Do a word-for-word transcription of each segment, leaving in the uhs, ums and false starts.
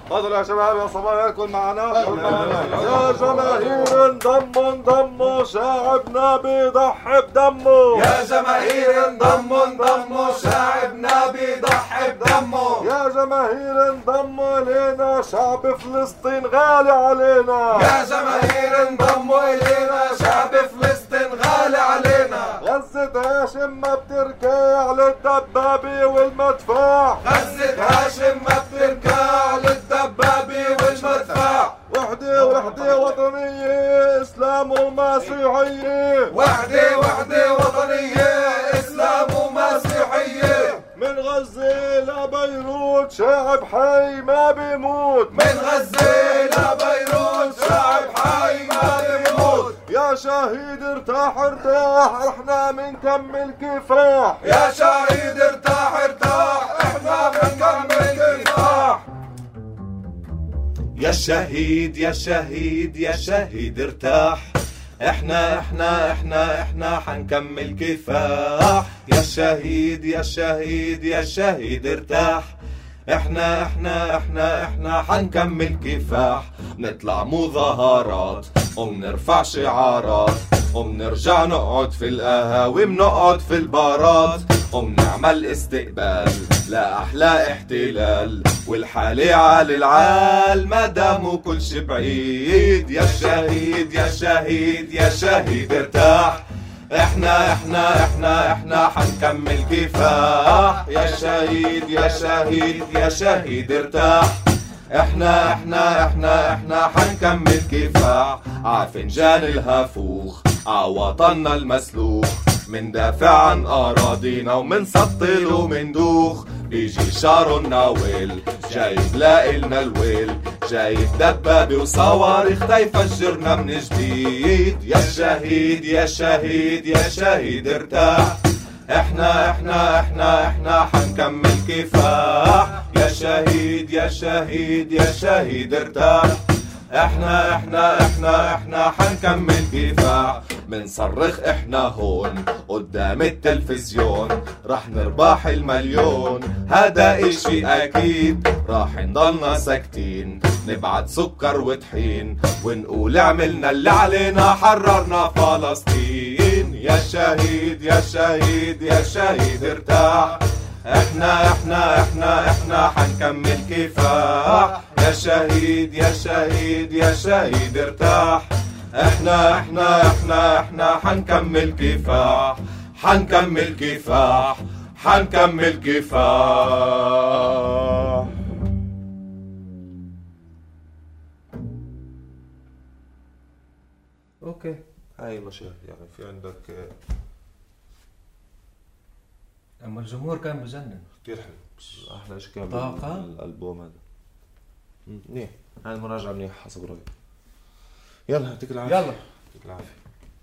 تفضلوا يا شباب يا صبايا كل معنا. يا جماهير انضموا انضموا شاعبنا بيضحي بدمه. يا جماهير انضموا انضموا شاعبنا بيضحي بدمه. يا جماهير انضموا الينا شعب فلسطين غالي علينا. يا جماهير انضموا الينا شعب فلسطين غالي علينا. غزة هاشم ما بتركع للدبابة والمدفع. غزة هاشم ما بتركع للدبابة والمدفع. وحدة وحدة وطنية إسلام ومسيحية. وحدة وحدة وطنية إسلام ومسيحية. من غزة لبيروت شعب حي ما بيموت. من غزة لبيروت شعب حي ما بيموت. يا شهيد ارتاح ارتاح احنا منكمل كفاح. يا شهيد ارتاح ارتاح احنا منكمل كفاح. يا شهيد يا شهيد يا شهيد ارتاح احنا احنا احنا احنا حنكمل كفاح. يا شهيد يا شهيد يا شهيد ارتاح احنا احنا احنا احنا حنكمل كفاح. نطلع مظاهرات ومنرفع شعارات ومنرجع نقعد في القهاوي منقعد في البارات ومنعمل استقبال لأحلى احتلال والحالي عال العال ما داموا كل شي بعيد. يا شهيد يا شهيد يا شهيد ارتاح احنا احنا احنا احنا حنكمل كفاح. يا شهيد يا شهيد يا شهيد ارتاح احنا احنا احنا احنا حنكمل كفاح. عفنجان الهفوخ عوطننا المسلوخ مندافع عن اراضينا ومنسطل ومندوخ. بيجي شارو الناويل جايب لنا الويل جايب دبابة وصواريخ تيفجرنا من جديد. يا شهيد يا شهيد يا شهيد ارتاح احنا احنا احنا احنا حنكمل كفاح. يا شهيد يا شهيد يا شهيد ارتاح احنا احنا احنا احنا حنكمل كفاح. منصرخ احنا هون قدام التلفزيون راح نربح المليون هذا اشي اكيد. راح نضلنا ساكتين نبعت سكر وطحين ونقول عملنا اللي علينا حررنا فلسطين. يا شهيد يا شهيد يا شهيد ارتاح احنا احنا احنا احنا حنكمل كفاح. يا شهيد يا شهيد يا شهيد ارتاح احنا احنا احنا احنا حنكمل كفاح. حنكمل كفاح حنكمل كفاح. اوكي هاي المشاهد يعني في عندك. اما الجمهور كان بجنن كتير حلو احلى شيء كان طاقة بالالبوم هذا. منيح هاي المراجعة منيح حسب رأيي. يلا يعطيك العافية. يلا يعطيك العافية.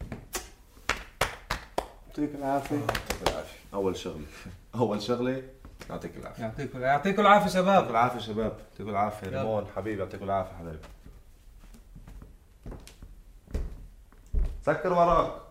يعطيك العافية. يعطيك العافية. أول شغلة أول شغلة يعطيك العافية. يعطيكم يعطيكم العافية شباب. يعطيكم العافية شباب. يعطيكم العافية ريمون حبيبي. يعطيكم العافية حبيبي. سكر وراك.